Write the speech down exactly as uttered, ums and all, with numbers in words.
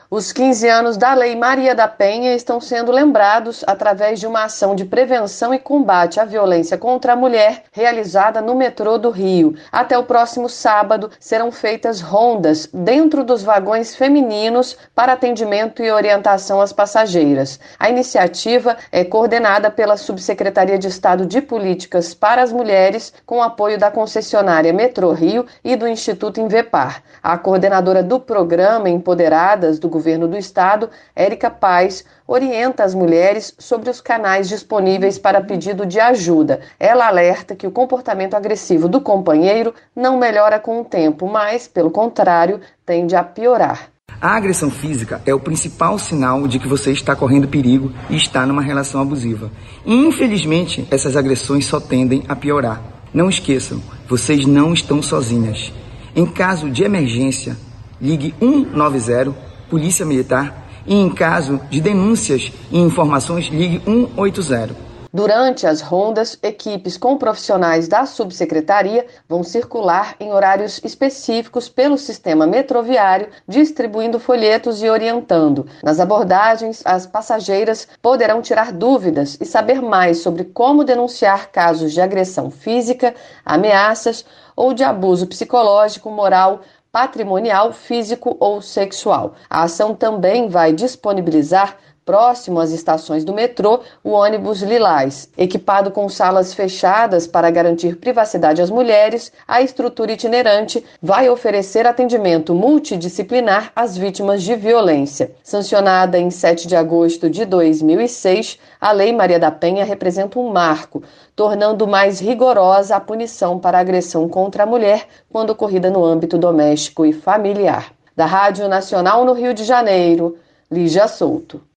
Os quinze anos da Lei Maria da Penha estão sendo lembrados através de uma ação de prevenção e combate à violência contra a mulher realizada no metrô do Rio. Até o próximo sábado serão feitas rondas dentro dos vagões femininos para atendimento e orientação às passageiras. A iniciativa é coordenada pela Subsecretaria de Estado de Políticas para as Mulheres, com apoio da concessionária Metrô Rio e do Instituto Invepar. A coordenadora do programa Empoderadas do Governo do Estado, Érica Paz, orienta as mulheres sobre os canais disponíveis para pedido de ajuda. Ela alerta que o comportamento agressivo do companheiro não melhora com o tempo, mas, pelo contrário, tende a piorar. A agressão física é o principal sinal de que você está correndo perigo e está numa relação abusiva. E, infelizmente, essas agressões só tendem a piorar. Não esqueçam, vocês não estão sozinhas. Em caso de emergência, ligue um nove zero, Polícia Militar, e em caso de denúncias e informações, ligue um oito zero. Durante as rondas, equipes com profissionais da subsecretaria vão circular em horários específicos pelo sistema metroviário, distribuindo folhetos e orientando. Nas abordagens, as passageiras poderão tirar dúvidas e saber mais sobre como denunciar casos de agressão física, ameaças ou de abuso psicológico, moral, patrimonial, físico ou sexual. A ação também vai disponibilizar, próximo às estações do metrô, o ônibus Lilás. Equipado com salas fechadas para garantir privacidade às mulheres, a estrutura itinerante vai oferecer atendimento multidisciplinar às vítimas de violência. Sancionada em sete de agosto de dois mil e seis, a Lei Maria da Penha representa um marco, tornando mais rigorosa a punição para a agressão contra a mulher quando ocorrida no âmbito doméstico e familiar. Da Rádio Nacional no Rio de Janeiro, Lígia Souto.